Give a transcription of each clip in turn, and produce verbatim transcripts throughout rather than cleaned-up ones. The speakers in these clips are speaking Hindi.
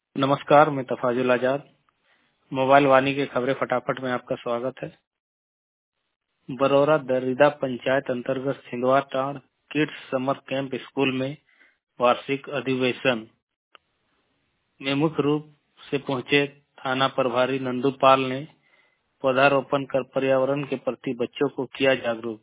नमस्कार, मैं तफाजुल आजाद। मोबाइल वाणी के खबरें फटाफट में आपका स्वागत है। बरौरा दरिदा पंचायत अंतर्गत Sindhwa Tand kids summer camp school में वार्षिक अधिवेशन में मुख्य रूप से पहुंचे थाना प्रभारी नंदूपाल ने पौधारोपण कर पर्यावरण के प्रति बच्चों को किया जागरूक।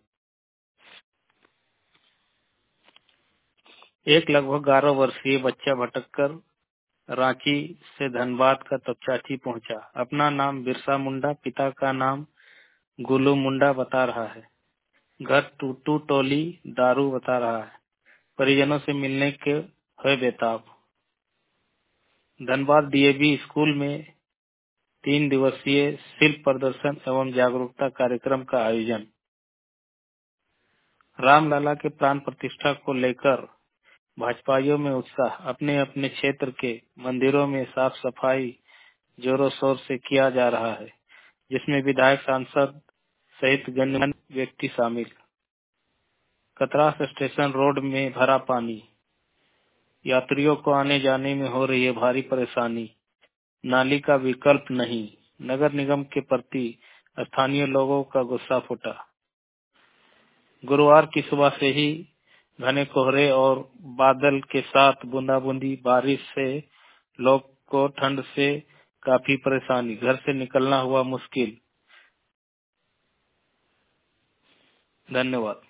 एक लगभग ग्यारह वर्षीय बच्चा भटककर रांची से धनबाद का तपचाची पहुंचा। अपना नाम बिरसा मुंडा, पिता का नाम गुल्लू मुंडा बता रहा है। घर टूटू टोली दारू बता रहा है। परिजनों से मिलने के है बेताब। धनबाद डीएवी स्कूल में तीन दिवसीय शिल्प प्रदर्शन एवं जागरूकता कार्यक्रम का आयोजन। रामलला के प्राण प्रतिष्ठा को लेकर भाजपाइयों में उत्साह। अपने अपने क्षेत्र के मंदिरों में साफ सफाई जोरों शोर से किया जा रहा है, जिसमें विधायक, सांसद सहित गणमान्य व्यक्ति शामिल। कतरास स्टेशन रोड में भरा पानी, यात्रियों को आने जाने में हो रही है भारी परेशानी। नाली का विकल्प नहीं, नगर निगम के प्रति स्थानीय लोगों का गुस्सा फूटा। गुरुवार की सुबह से ही घने कोहरे और बादल के साथ बूंदाबूंदी बारिश से लोग को ठंड से काफी परेशानी, घर से निकलना हुआ मुश्किल। धन्यवाद।